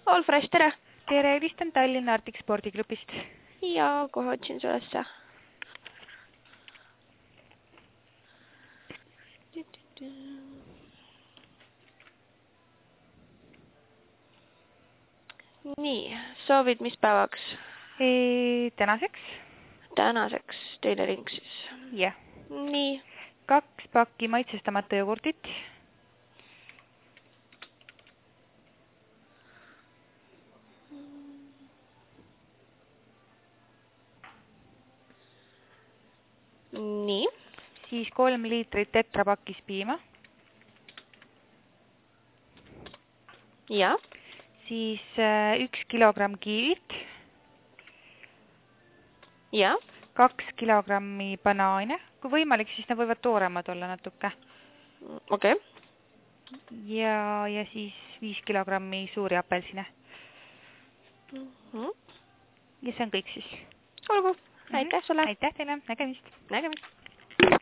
All Fresh, tere! Tere, helistan Tallinna Arctic spordiklubist. Ja, kohe otsin su ülesse. Nii, soovid mis päevaks? Tänaseks? Tänaseks teine ring siis. Jah. Nii. 2 pakki maitsestamata jogurtit. Nii. Siis 3 liitrit tetrapakis piima. Ja. Siis 1 kilogramm kiivit. Ja. 2 kilogrammi banaane. Kui võimalik, siis need võivad tooremad olla natuke. Okei. Ja siis 5 kilogrammi suuri apelsine. Ja see on kõik siis. Olgu. Aitäh sulle. Aitäh teile. Nägemist. Nägemist.